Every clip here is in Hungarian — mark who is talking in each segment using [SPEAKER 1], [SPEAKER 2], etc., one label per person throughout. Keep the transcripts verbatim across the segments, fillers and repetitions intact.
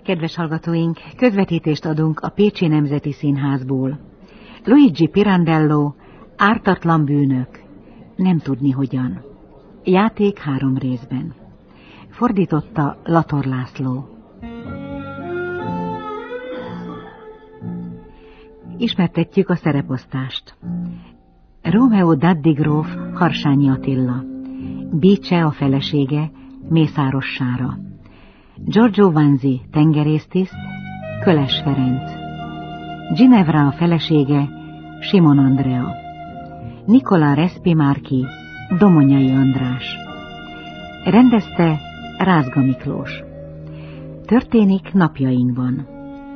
[SPEAKER 1] Kedves hallgatóink, közvetítést adunk a Pécsi Nemzeti Színházból. Luigi Pirandello, Ártatlan bűnök, nem tudni hogyan. Játék három részben. Fordította Lator László. Ismertetjük a szereposztást. Rómeó Daddy gróf, Harsányi Attila. Bice a felesége, Mészáros Sára. Giorgio Vanzi, tengerésztiszt, Köles Ferenc. Ginevra a felesége, Simon Andrea. Nicola Respi Márki, Domonyai András. Rendezte Rázga Miklós. Történik napjainkban.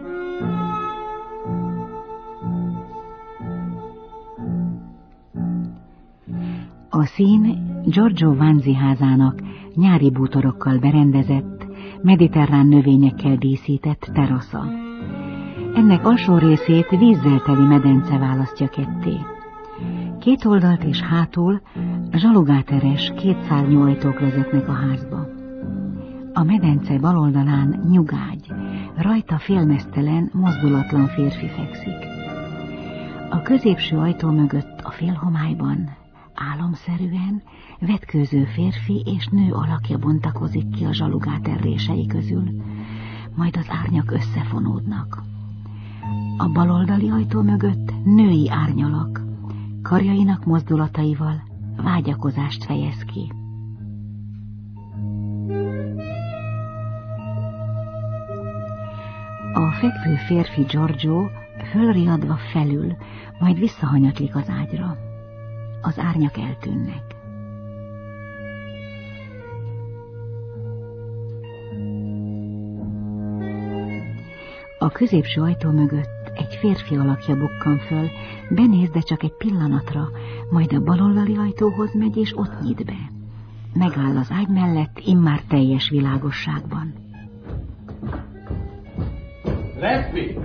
[SPEAKER 1] A szín Giorgio Vanzi házának nyári bútorokkal berendezett, mediterrán növényekkel díszített terasza. Ennek alsó részét vízzel teli medence választja ketté. Két oldalt és hátul zsalugáteres, kétszárnyú ajtók vezetnek a házba. A medence bal oldalán nyugágy, rajta félmeztelen, mozdulatlan férfi fekszik. A középső ajtó mögött a félhomályban álomszerűen vetkőző férfi és nő alakja bontakozik ki a zsalugáter rései közül, majd az árnyak összefonódnak. A baloldali ajtó mögött női árnyalak, karjainak mozdulataival vágyakozást fejez ki. A fekvő férfi Giorgio fölriadva felül, majd visszahanyatlik az ágyra. Az árnyak eltűnnek. A középső ajtó mögött egy férfi alakja bukkan föl, benéz, de csak egy pillanatra, majd a baloldali ajtóhoz megy, és ott nyit be. Megáll az ágy mellett, immár teljes világosságban.
[SPEAKER 2] Respi!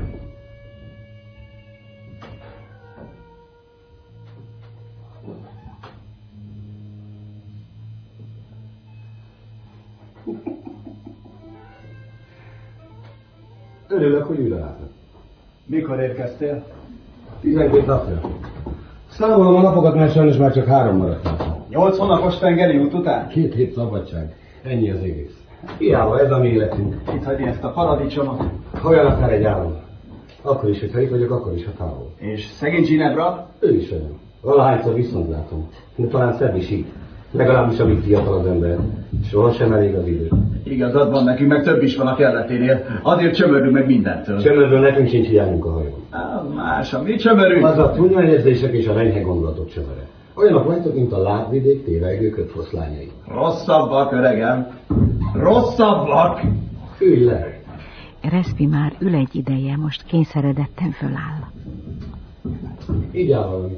[SPEAKER 3] Örülök, hogy újra látok.
[SPEAKER 2] Mikor érkeztél?
[SPEAKER 3] Tizenkét napja. Számolom a napokat, mert sajnos már csak három maradt hátra.
[SPEAKER 2] Nyolc hónapos tengeri út után?
[SPEAKER 3] Két hét szabadság. Ennyi az egész. Hiába ez a mi életünk.
[SPEAKER 2] Itt hagyni ezt a paradicsomot.
[SPEAKER 3] Olyan akár egy álom. Akkor is, hogyha itt vagyok, akkor is, ha távol.
[SPEAKER 2] És szegény Ginevra?
[SPEAKER 3] Ő is velem. Valahányszor viszont látom. De talán szebb is így. Legalábbis amíg fiatal az ember. Soha sem elég az idő.
[SPEAKER 2] Igazad van, nekünk meg több is van a kelleténél. Azért csömörünk meg mindentől.
[SPEAKER 3] Csömörből nekünk sincs hiányunk a hajón.
[SPEAKER 2] Az más, a mi csömörünk.
[SPEAKER 3] Az a tunyáérzések és a enyhe gondolatok csömöre. Olyanok vagytok, mint a lábvidék tévegő kötfoszlányai.
[SPEAKER 2] Rosszabbak, öregem. Rosszabbak!
[SPEAKER 3] Ülj le!
[SPEAKER 1] Respi már ül egy ideje, most kényszeredetten föláll.
[SPEAKER 3] Így áll valami.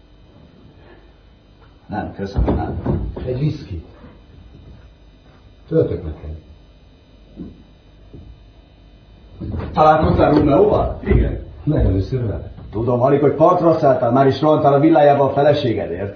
[SPEAKER 2] Nem, köszönöm, nem.
[SPEAKER 3] Egy viszki. Töltök neked.
[SPEAKER 2] Találkoztál Rómeóval?
[SPEAKER 3] Igen. Legelőször vele.
[SPEAKER 2] Tudom, alig, hogy partra szálltál, már is rohantál a villájába a feleségedért.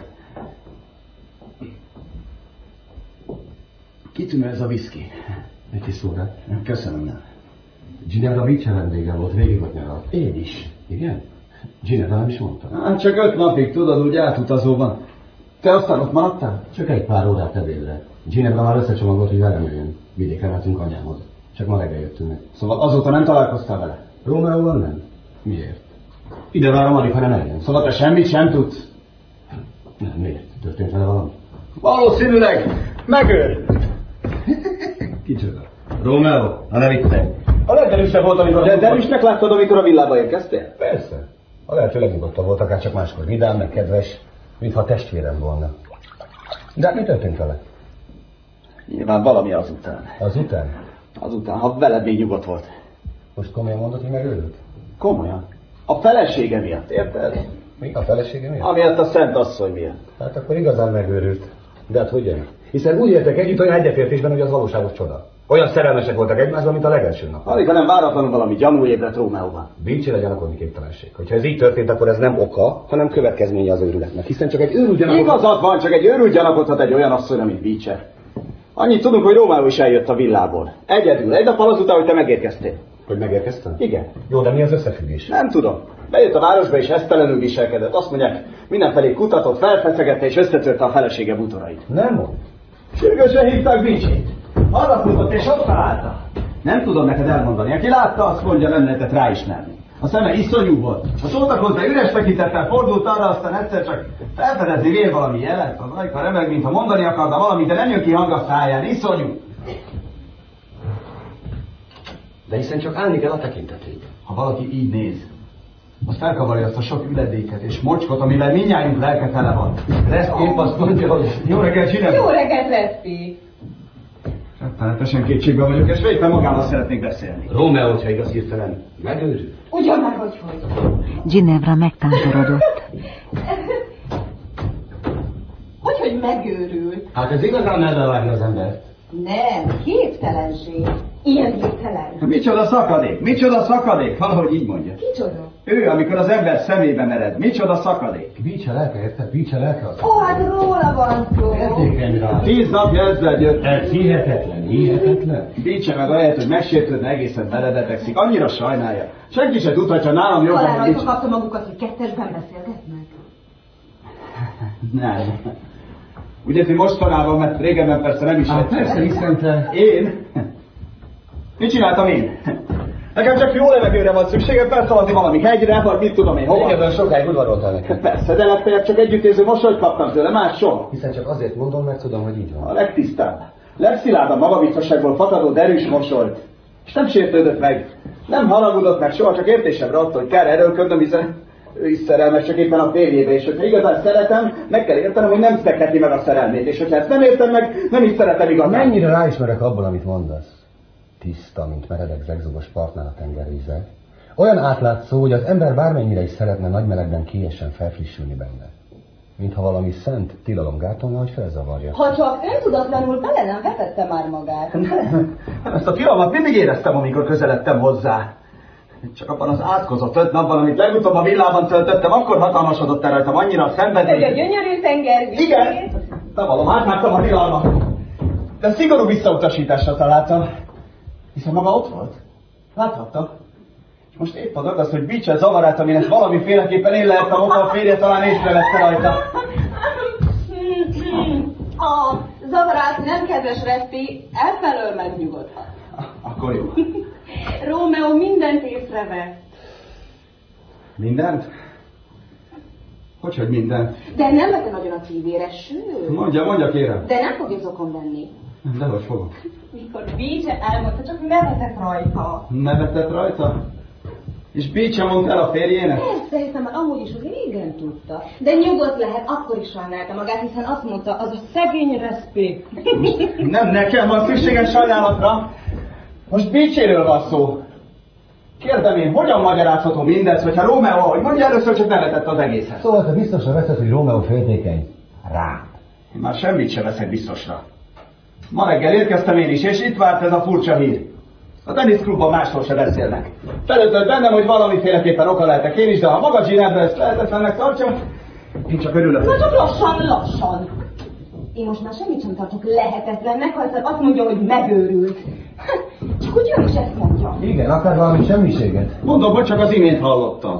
[SPEAKER 2] Kitűnő ez a viszki.
[SPEAKER 3] Neki szóra.
[SPEAKER 2] Köszönöm, nem.
[SPEAKER 3] Ginevra Bice vendége volt, végig ott nyaralt.
[SPEAKER 2] Én is.
[SPEAKER 3] Igen? Ginevra nem is mondta.
[SPEAKER 2] Hát csak öt napig, tudod, úgy átutazóban. Te aztán ott maradtál?
[SPEAKER 3] Csak egy pár órát ebédre. Ginevra már összecsomagolt, hogy velem jöjjön. Vidéken mentünk anyámhoz. Csak ma reggel jöttünk meg.
[SPEAKER 2] Szóval azóta nem találkoztál vele?
[SPEAKER 3] Rómeóval nem. Miért? Ide várom alig, ha nem eljön.
[SPEAKER 2] Szóval te semmit sem tudsz?
[SPEAKER 3] Nem, miért? Történt vele valami?
[SPEAKER 2] Valószínűleg megőrült.
[SPEAKER 3] Kicsoda? Rómeó? Ha nem ittek.
[SPEAKER 2] A legderűsebb volt, amikor... De derűsnek láttad, amikor a villába érkeztél?
[SPEAKER 3] Persze. A lehető legnyugodtabb volt, akár csak máskor vidám, meg kedves, mintha testvérem volna. De hát mi történt vele?
[SPEAKER 2] Nyilván valami azután.
[SPEAKER 3] Azután?
[SPEAKER 2] Azután, ha veled még nyugodt volt.
[SPEAKER 3] Most komolyan mondod, hogy megőrült?
[SPEAKER 2] Komolyan. A felesége miatt, érted?
[SPEAKER 3] Mi? A felesége miatt?
[SPEAKER 2] Amiatt a Szent Asszony miatt.
[SPEAKER 3] Hát akkor igazán megőrült. De hát hogyan? Hiszen úgy éltek együtt olyan egyetértésben, hogy az valóságos csoda. Olyan szerelmesek voltak egymásban, mint a legelső nap.
[SPEAKER 2] Alig, ha nem váratlanul valami gyanú ébredt Rómeóban.
[SPEAKER 3] Bincsi legyen akkor képtelenség. Hogyha ez így történt, akkor ez nem oka, hanem következménye az őrületnek. Hiszen csak egy őrült gyanakodhat...
[SPEAKER 2] Igazad van, csak egy őrült gyanakodhat egy olyan asszonyra, mint Bice. Annyit tudunk, hogy Rómeó is eljött a villából. Egyedül, egy nappal azután, hogy te megérkeztél.
[SPEAKER 3] Hogy megérkeztem?
[SPEAKER 2] Igen.
[SPEAKER 3] Jó, de mi az összefüggés?
[SPEAKER 2] Nem tudom. Bejött a városba és esztelenül viselkedett. Azt mondják, mindenfelé kutatott, felfeszegette és összetörte a felesége bútorait.
[SPEAKER 3] Nem mond.
[SPEAKER 2] Sürgősen hívták Beachét. Arra futott és ott találta. Nem tudom neked elmondani. Aki látta, azt mondja, nem lehetett ráismerni. A szeme iszonyú volt. A szótak hozzá üres tekintettel fordult arra, aztán egyszer csak felfedezni vér valami jelet. Az ajka remeg, mintha mondani akarna valamit, de nem jön ki hang a száján. Iszonyú.
[SPEAKER 3] De hiszen csak állni kell a tekintetét.
[SPEAKER 2] Ha valaki így néz, az felkavarja azt a sok üledéket és mocskot, amivel mindnyájunk lelke tele van. Reszti épp azt mondja, hogy jó reggelt csinálj!
[SPEAKER 4] Jó reggelt, Reszti!
[SPEAKER 2] Rettenetesen kétségben vagyok, és végben magával szeretnék beszélni.
[SPEAKER 3] Rómeó, hogyha igaz hirtelen megőrül.
[SPEAKER 4] Ugyan már, hogy hogy?
[SPEAKER 1] Ginevra megtántorodott.
[SPEAKER 4] Hogy, hogy megőrült?
[SPEAKER 3] Hát ez igazán ellevágja az embert.
[SPEAKER 4] Nem, képtelenség. Ilyen képtelen.
[SPEAKER 2] Micsoda szakadék? Micsoda szakadék? Valahogy így mondja.
[SPEAKER 4] Kicsoda?
[SPEAKER 2] Ő, amikor az ember szemébe mered. Micsoda szakadék?
[SPEAKER 3] Beach a lelke, érted? Beach a lelke az.
[SPEAKER 4] Ó, hát róla van szó.
[SPEAKER 3] Értékeny rá.
[SPEAKER 2] Tíz napja ezzel jött.
[SPEAKER 3] Ez hihetetlen, hihetetlen.
[SPEAKER 2] Beach meg ahelyett, hogy megsértődne, egészen belebetegszik. Annyira sajnálja. Senki se tudhatja nálam jobban.
[SPEAKER 4] Talán rajta kapta magukat, hogy kettesben beszélgetnek.
[SPEAKER 2] Nem. Úgy érzi mostanában, mert régebben persze nem is.
[SPEAKER 3] Hát persze, hiszen te...
[SPEAKER 2] Én? Mit csináltam én? Nekem csak jó levegőre van szükségem, felszalazni valami hegyre, vagy mit tudom én, hova?
[SPEAKER 3] Régebben sokáig udvaroltál nekem.
[SPEAKER 2] Persze, de legfeljebb csak együttérző mosolyt kaptam tőle, más soha.
[SPEAKER 3] Hiszen csak azért mondom, mert tudom, hogy így
[SPEAKER 2] A
[SPEAKER 3] van.
[SPEAKER 2] legtisztább, legszilárdabb magabiztosságból fakadó derűs mosolyt. És nem sértődött meg, nem haragudott meg, soha csak értésemre adta, hogy kell erőlködnöm, hiszen ő is szerelmes, csak éppen a férjébe, és hogyha igazán szeretem, meg kell értenem, hogy nem szekheti meg a szerelmét, és hogyha ezt nem értem meg, nem is szeretem igazán.
[SPEAKER 3] Mennyire ráismerek abban, amit mondasz. Tiszta, mint meredek zegzugos partnál a tengervíze. Olyan átlátszó, hogy az ember bármennyire is szeretne nagy melegben kiessen felfrissülni benne. Mintha valami szent tilalom gátolna, hogy felzavarja.
[SPEAKER 4] Ha csak öntudatlanul bele nem vetette már magát.
[SPEAKER 2] Nem, ezt a tilalmat mindig éreztem, amikor közeledtem hozzá. Csak abban az átkozott öt napban, amit legutóbb a villában töltöttem, akkor hatalmasodott el rajtam annyira a szenvedély.
[SPEAKER 4] Hogy a gyönyörű tenger vízét.
[SPEAKER 2] Igen, bevallom, átmágtam a tilalmat. De szigorú visszautasításra találtam. Hiszen maga ott volt. Láthatta. És most épp az aggaszt, hogy Beach zavarát, aminek valamiféleképpen én lehettem oka, a férje talán észrevette rajta.
[SPEAKER 4] A zavarát nem kedves Reszti, elfelől megnyugodhat.
[SPEAKER 2] Akkor jó.
[SPEAKER 4] Rómeó mindent észrevett.
[SPEAKER 2] Mindent? Hogyhogy mindent?
[SPEAKER 4] De nem vette nagyon a szívére, sőt.
[SPEAKER 2] Mondja, mondja kérem.
[SPEAKER 4] De nem fogja zokon venni.
[SPEAKER 2] Dehogy fogok.
[SPEAKER 4] Mikor Beach elmondta, csak nevetett rajta.
[SPEAKER 2] Nevetett rajta? És Beach mondta el a férjének?
[SPEAKER 4] Persze, hiszen már amúgy is régen tudta. De nyugodt lehet, akkor is sajnálta magát, hiszen azt mondta, az a szegény Reszti.
[SPEAKER 2] Nem nekem van szükségem sajnálatra. Most Beachéről van szó. Kérdem én, hogyan magyarázható mindez, hogyha Rómeó, ahogy mondja, először csak nevetett az egészhez?
[SPEAKER 3] Szóval te biztosra veszed, hogy Rómeó féltékeny? Rá.
[SPEAKER 2] Én már semmit sem veszek biztosra. Ma reggel érkeztem én is, és itt várt ez a furcsa hír. A teniszklubban máshol se beszélnek. Felötött bennem, hogy valamiféleképpen oka lehetek én is, de ha maga Ginevra ezt lehetetlennek tartja, én csak örülök.
[SPEAKER 4] Na csak lassan, lassan. Én most már semmit sem tartok lehetetlennek, ha egyszer azt mondja, hogy megőrült. Csak úgy ő is ezt mondja.
[SPEAKER 3] Igen, akár valami semmiséget.
[SPEAKER 2] Mondom, hogy csak az imént hallottam.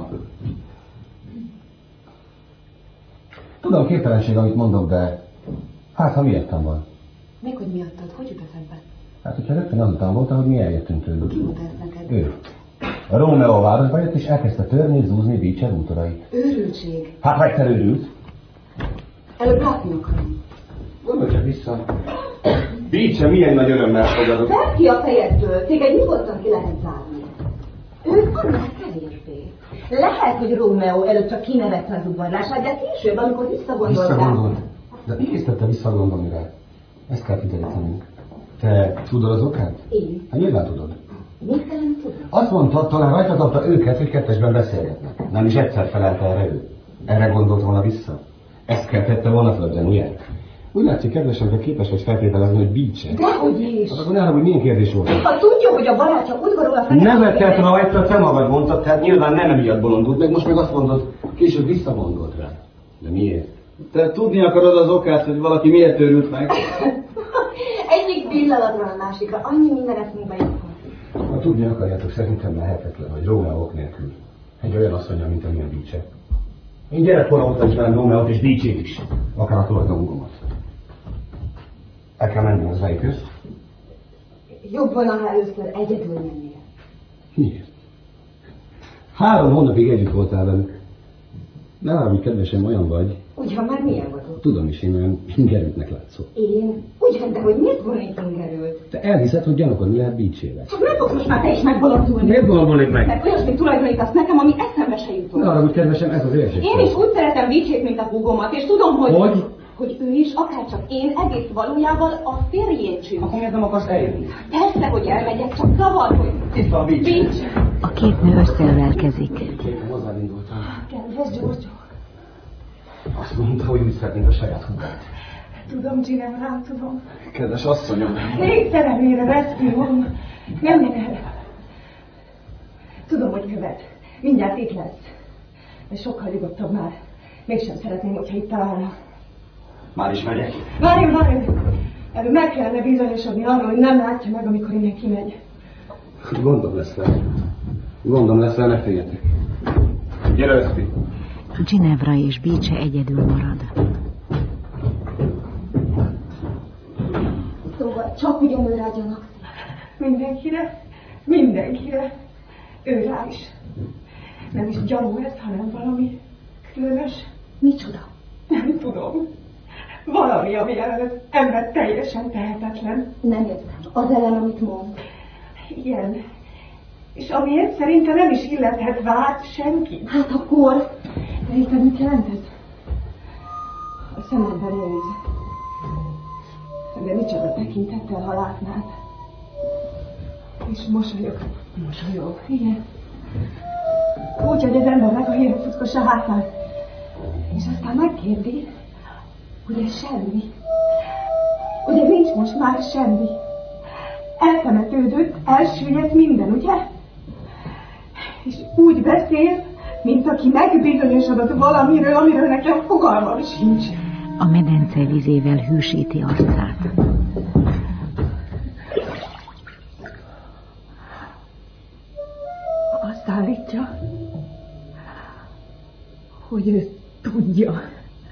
[SPEAKER 3] Tudom, képtelenség, amit mondok, de hát, ha miattam van.
[SPEAKER 4] Még hogy miattad, hogy jut eszedbe?
[SPEAKER 3] Hát, hogyha rögtön azután volt, ahogy mi eljöttünk tőlük.
[SPEAKER 4] Ki volt ez neked?
[SPEAKER 3] Ő. A Rómeó a városba jött, és elkezdte törni, zúzni Beach bútorait.
[SPEAKER 4] Őrültség.
[SPEAKER 3] Hát, ha egyszer őrült.
[SPEAKER 4] Előbb látni akarom.
[SPEAKER 3] Gondolj csak vissza. Beach milyen nagy örömmel fogadott.
[SPEAKER 4] Vedd ki a fejedből, téged nyugodtan ki lehet zárni. Ők annál kevésbé. Lehet, hogy Rómeó előtt csak kinevette az udvarlását, de később, amikor visszagondoltál...
[SPEAKER 3] Visszagondolt? De mi készítette visszagondolni rá? Ezt kell kiderítenünk. Te tudod az okát?
[SPEAKER 4] Én.
[SPEAKER 3] Hát nyilván tudod.
[SPEAKER 4] Mit kellene tudni?
[SPEAKER 3] Azt mondta, talán rajta kapta őket, hogy kettesben beszélgetnek. Nem is egyszer felelte erre ő. Erre gondolt volna vissza. Ezt kell tette volna földön, ugye? Úgy látszik, kedvesen, hogy képes vagy feltételezni, hogy Beach-e.
[SPEAKER 4] Dehogy is.
[SPEAKER 3] Hát akkor ne arra, hogy milyen kérdés volt.
[SPEAKER 4] Ha tudja, hogy a barát csak udvarol a feje...
[SPEAKER 3] Nevetett rajta, te magad mondtad, tehát nyilván nem emiatt bolondult meg, most meg azt mondod, később visszagondolt rá. De miért?
[SPEAKER 2] Te tudni akarod az okát, hogy valaki miért őrült meg?
[SPEAKER 4] Egyik pillanatról a másikra annyi minden eszünkbe juthat.
[SPEAKER 3] Ha tudni akarjátok, szerintem lehetetlen, hogy Rómeó ok nélkül. Egy olyan asszonya, mint amilyen Beach-e. Én gyerekkorom óta ismerem Rómeót és Beach-ét is. Akár a tulajdonúgomat. El kell menni, az melyik közt?
[SPEAKER 4] Jobb volna, ha először egyedül mennél.
[SPEAKER 3] Miért? Három hónapig együtt voltál velük. Ne haragudj, kedvesem, olyan vagy.
[SPEAKER 4] Ugyan már milyen vagyok?
[SPEAKER 3] Tudom is, én olyan ingerültnek látszol.
[SPEAKER 4] Én? Ugyan, de hogy miért volnék ingerült?
[SPEAKER 3] Te elhiszed, hogy gyanakodni lehet Beach-ével.
[SPEAKER 4] Csak nem fogsz most már te is megbolondulni.
[SPEAKER 3] Miért gondolnék meg?
[SPEAKER 4] Mert olyasmit tulajdonítasz nekem, ami eszembe se jutott.
[SPEAKER 3] Ne haragudj, kedvesem, ez az érzés.
[SPEAKER 4] Én is úgy szeretem Beach-ét, mint a húgomat, és tudom, hogy...
[SPEAKER 3] Hogy?
[SPEAKER 4] Hogy ő is, akárcsak én, egész valójában a férjén csüng.
[SPEAKER 3] Akkor miért nem akarsz eljönni?
[SPEAKER 4] Persze, hogy elmegyek, csak zavar, hogy...
[SPEAKER 3] Itt van Beach.
[SPEAKER 4] Beach.
[SPEAKER 1] A két nő összeölelkezik.
[SPEAKER 3] Én hozzád indultam.
[SPEAKER 4] Kedves Giorgio.
[SPEAKER 3] Azt mondta, hogy úgy szeret, mint a saját húgát.
[SPEAKER 5] Tudom, Ginevra, rá tudom.
[SPEAKER 3] Kedves asszonyom.
[SPEAKER 5] Még szerelmére respírom. Nem menj el. Tudom, hogy követ. Mindjárt itt lesz. De sokkal nyugodtabb már. Mégsem szeretném, hogyha itt találna.
[SPEAKER 3] Már is megyek.
[SPEAKER 5] Várjon, várjon! Előbb meg kellene bizonyosodni arról, hogy nem látja meg, amikor innen kimegy.
[SPEAKER 3] Gondom lesz vele. Gondom lesz vele, ne féljetek. Gyere össze.
[SPEAKER 1] Ginevra és Beach egyedül marad.
[SPEAKER 4] Szóval csak ugyan ő rá gyanakszik.
[SPEAKER 5] Mindenkire? Mindenkire. Ő rá is. Nem is gyanú ez, hanem valami különös.
[SPEAKER 4] Micsoda?
[SPEAKER 5] Nem tudom. Valami, ami ellen az ember teljesen tehetetlen.
[SPEAKER 4] Nem értem. Az ellen, amit mond.
[SPEAKER 5] Igen. És amiért szerintem nem is illethet vált senki.
[SPEAKER 4] Hát akkor...
[SPEAKER 5] Érted, mit jelent ez? A szememben néz. De micsoda tekintettel, ha látnád. És mosolyog.
[SPEAKER 4] Mosolyog.
[SPEAKER 5] Igen. Úgy, hogy az ember meg a hírek futkos a hátán. És aztán megkérdi, ugye semmi. Ugye nincs most már semmi. Eltemetődött, elsüllyedt minden, ugye? És úgy beszél, mint aki megbizonyosodott valamiről, amiről nekem fogalmam sincs.
[SPEAKER 1] A medence vizével hűsíti arcát.
[SPEAKER 5] Azt állítja, hogy ő tudja.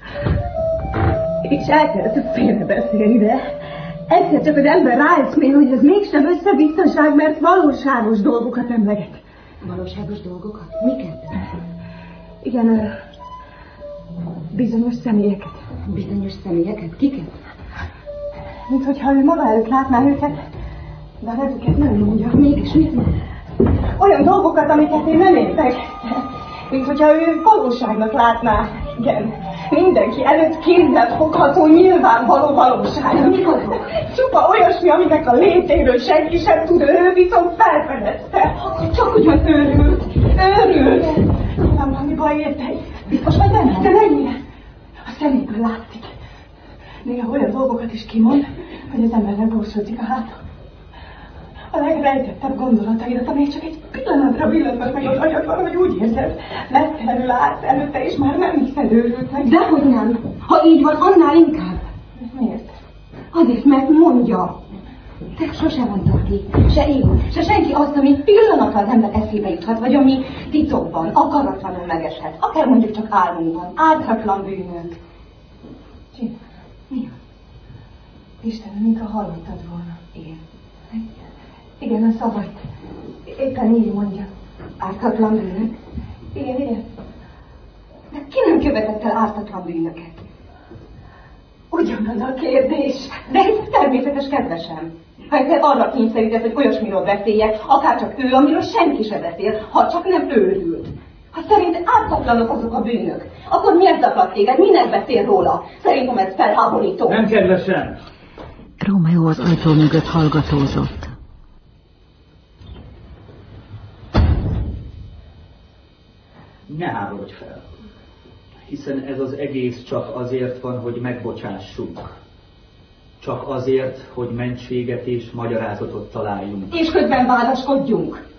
[SPEAKER 5] És elkezdett félrebeszélni, de egyszer csak az ember ráeszmél, hogy ez mégsem összebiztonság, mert valóságos dolgokat emleget.
[SPEAKER 4] Valóságos dolgokat? Miket?
[SPEAKER 5] Igen, bizonyos személyeket.
[SPEAKER 4] Bizonyos személyeket? Kiket?
[SPEAKER 5] Mint hogyha ő maga előtt látná őket, de a nevüket nem mondja.
[SPEAKER 4] Mégis mit mond?
[SPEAKER 5] Olyan dolgokat, amiket én nem értek. Mint hogyha ő valóságnak látná. Igen, mindenki előtt kézzel fogható, nyilvánvaló valóság.
[SPEAKER 4] Mi azok?
[SPEAKER 5] Csupa olyasmi, aminek a létéről senki sem tud, ő viszont felfedezte.
[SPEAKER 4] Akkor csak ugyan őrült.
[SPEAKER 5] Őrült. Nem valami baj érte.
[SPEAKER 4] Biztos vagy benne?
[SPEAKER 5] De mennyire? A szeméből látszik. Néha olyan dolgokat is kimond, hogy az embernek borsódik a háta. A legrejtettebb gondolataidat, amely csak egy pillanatra villannak meg az agyadban, hogy úgy érzed, mesztelenül állsz előtte, és már nem hiszed őrültnek.
[SPEAKER 4] Dehogy nem. Ha így van, annál inkább.
[SPEAKER 5] Miért?
[SPEAKER 4] Azért, mert mondja. Te sosem mondtad ki, se én, se senki azt, ami pillanatra az ember eszébe juthat, vagy ami titokban, akaratlanul megeshet. Akár mondjuk csak álmunkban, ártatlan bűnök.
[SPEAKER 5] Csinál.
[SPEAKER 4] Mi?
[SPEAKER 5] Istenem, mintha hallottad volna.
[SPEAKER 4] Igen.
[SPEAKER 5] Igen, a szavait. Éppen így mondja.
[SPEAKER 4] Ártatlan bűnök?
[SPEAKER 5] Igen, igen.
[SPEAKER 4] De ki nem követett el ártatlan bűnöket?
[SPEAKER 5] Ugyanaz a kérdés.
[SPEAKER 4] De ez természetes, kedvesem. Ha egyszer arra kényszerített, hogy olyasmiről beszéljek, akárcsak ő, amiről senki se beszél, ha csak nem őrült. Ha szerint ártatlanok azok a bűnök, akkor miért zaklat téged, minek beszél róla? Szerintem ez felháborító.
[SPEAKER 2] Nem, kedvesem!
[SPEAKER 1] Rómeó az ajtó mögött hallgatózott.
[SPEAKER 6] Ne háborodj fel, hiszen ez az egész csak azért van, hogy megbocsássunk. Csak azért, hogy mentséget és magyarázatot találjunk.
[SPEAKER 4] És közben vádaskodjunk.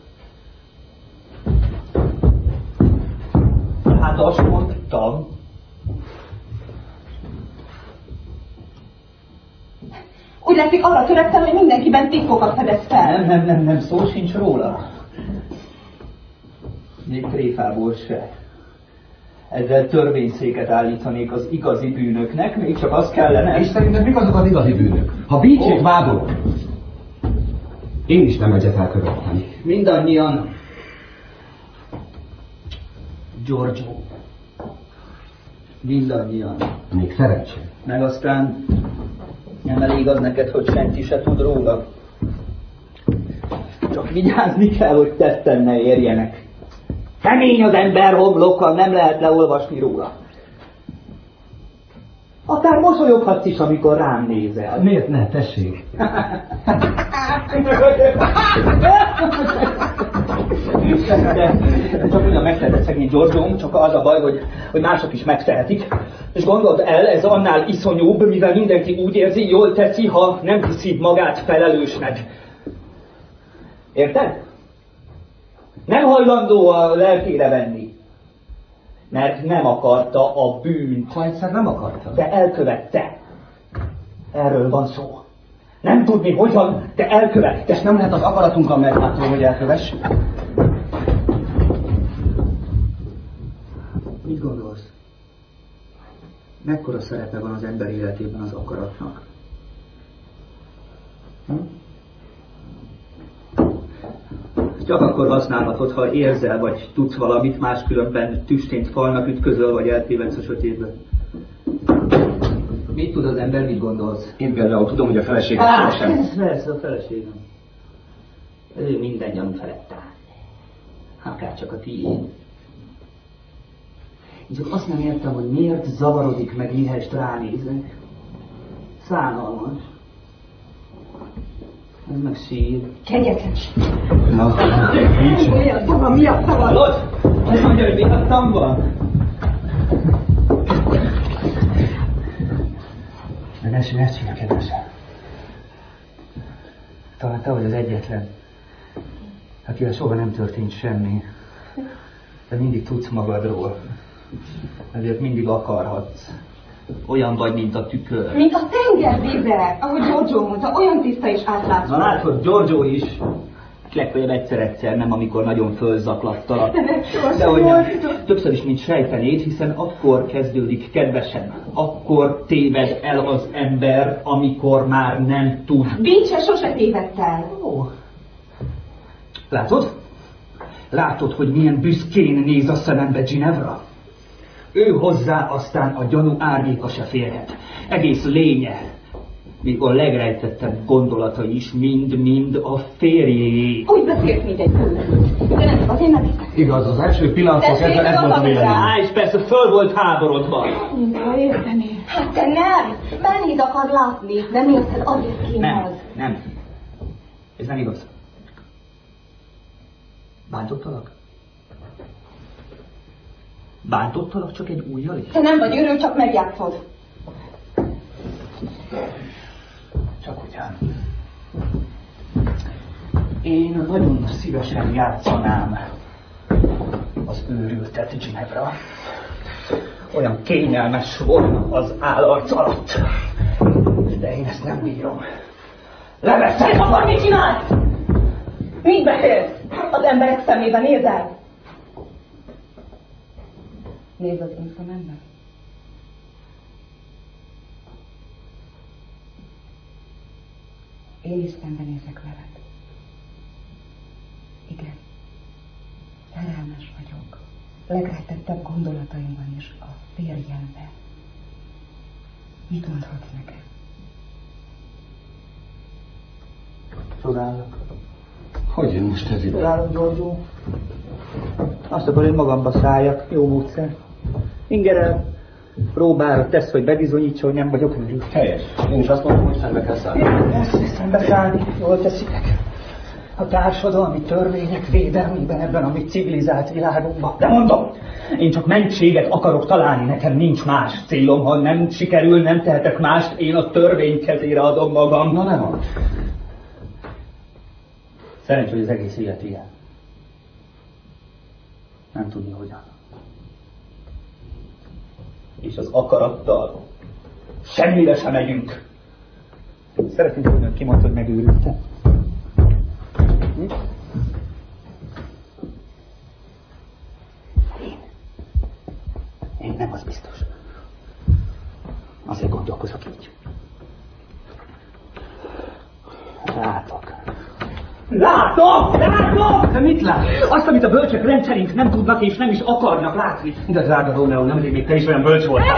[SPEAKER 6] Vádaskodtam?
[SPEAKER 4] Ugyan látszik, arra törettem, hogy mindenkiben titkokat fedez fel.
[SPEAKER 6] Nem, nem, nem, nem, szó sincs róla. Még tréfából se. Ezzel törvényszéket állítanék az igazi bűnöknek, még csak az kellene.
[SPEAKER 3] És szerinted mik azok az igazi bűnök? Ha Beachet vádolok, én is nem egyet elkövettem.
[SPEAKER 6] Mindannyian. Giorgio. Mindannyian.
[SPEAKER 3] Még szerencsé.
[SPEAKER 6] Meg aztán nem elég az neked, hogy senki se tud róla. Csak vigyázni kell, hogy tetten ne érjenek. Kemény az ember homloka, nem lehet leolvasni róla. Akár mosolyoghatsz is, amikor rám nézel.
[SPEAKER 3] Miért ne? Tessék.
[SPEAKER 6] De, de csak ugyan megtehetett szegény Giorgio, csak az a baj, hogy, hogy mások is megtehetik. És gondold el, ez annál iszonyúbb, mivel mindenki úgy érzi, jól teszi, ha nem hiszi magát felelősnek. Érted? Nem hajlandó a lelkére venni. Mert nem akarta a bűnt.
[SPEAKER 3] Ha egyszer nem akarta.
[SPEAKER 6] De elkövette. Erről van szó. Nem tudni hogyan, de elkövette.
[SPEAKER 3] És nem lehet az akaratunkkal meglátni, hogy elkövessük.
[SPEAKER 6] Mit gondolsz? Mekkora szerepe van az ember életében az akaratnak? Hm? Csak akkor használhatod, ha érzel, vagy tudsz valamit, máskülönben tüstént falnak ütközöl, vagy eltévedsz a sötétben. Mit tud az ember, mit gondolsz?
[SPEAKER 3] Én például tudom, hogy a feleségem
[SPEAKER 6] Á,
[SPEAKER 3] sem.
[SPEAKER 6] ez persze a feleségem. Ő minden gyanú felett áll. Akár csak a tiéd. Én csak azt nem értem, hogy miért zavarodik meg, mihelyest ránézek. Szánalmas. Ez meg sír.
[SPEAKER 4] Kegyetlen.
[SPEAKER 3] Na, nincs.
[SPEAKER 4] Olyan szava miatt szava.
[SPEAKER 6] Hallod? Azt mondja, hogy miattam van. De ne csinálj, csinálj, kedvesem. Talán te vagy az egyetlen, akivel soha nem történt semmi. De mindig tudsz magadról. Ezért mindig akarhatsz. Olyan vagy, mint a tükör.
[SPEAKER 4] Mint a tengervize, ahogy Giorgio mondta, olyan tiszta és átlátszó.
[SPEAKER 6] Na látod, Giorgio is. Legfeljebb egyszer-egyszer, nem amikor nagyon fölzaklattalak. De hogy nem, többször is, mint sejtenéd, hiszen akkor kezdődik, kedvesem. Akkor téved el az ember, amikor már nem tud.
[SPEAKER 4] Beachet sose tévedt el.
[SPEAKER 6] Ó. Látod? Látod, hogy milyen büszkén néz a szemembe Ginevra? Ő hozzá aztán a gyanú árnyéka se férhet. Egész lénye, még a legrejtettebb gondolatai is mind-mind a férjéjé.
[SPEAKER 4] Úgy beszélt, mint egy őrült. De nem az én meghiszek.
[SPEAKER 3] Igaz, az első pillanattól kezdve ez volt a vélemény.
[SPEAKER 6] Á, és persze föl volt háborodva.
[SPEAKER 5] Mintha értenél.
[SPEAKER 4] Hát te nem! Bennéd akar látni, nem érted, azért kéne
[SPEAKER 6] Nem,
[SPEAKER 4] az.
[SPEAKER 6] nem. Ez nem igaz. Bántottalak? Bántottalak csak egy ujjal is?
[SPEAKER 4] Te nem vagy őrült, csak megjátszod.
[SPEAKER 6] Csak ugyan. Én nagyon szívesen játszanám az őrültet, Ginevra. Olyan kényelmes volna az állarc alatt. De én ezt nem bírom. Leveszed!
[SPEAKER 4] Te akkor mit csinálsz? Mit beszélsz? Az emberek szemébe nézel? Nézd az én szemembe. Én is szembenézek veled. Igen. Szerelmes vagyok. Legrejtettebb gondolataimban is a férjemben. Mit mondhatsz nekem?
[SPEAKER 6] Csodálok.
[SPEAKER 3] Hogy jön most ez ide?
[SPEAKER 6] Csodálok, Giorgio. Azt akar, hogy magamba szálljak. Jó módszer. Ingerel. Próbára tesz, hogy bebizonyítsa, hogy nem vagyok őrült.
[SPEAKER 3] Helyes. Én is azt mondom, hogy szembe kell szállni.
[SPEAKER 6] Ezt szembe szállni. Jól teszitek. A társadalmi törvények védelmében ebben a mi civilizált világunkban. De mondom, én csak mentséget akarok találni, nekem nincs más célom, ha nem sikerül, nem tehetek mást, én a törvény kezére adom magam.
[SPEAKER 3] Na nem az.
[SPEAKER 6] Szerencsé, hogy az egész élet ilyen. Nem tudni hogyan. És az akarattal semmire sem megyünk. szeretnék tudni, hogy ki mondta, hogy megőrültem. Hm? Én? Én nem, az biztos. Azért gondolkozok így. Látok. Látok! Látok!
[SPEAKER 2] Te mit látsz?
[SPEAKER 6] Azt, amit a bölcsök rendszerint nem tudnak és nem is akarnak látni.
[SPEAKER 2] De drága Rómeó, nemrég még te is olyan bölcs voltál.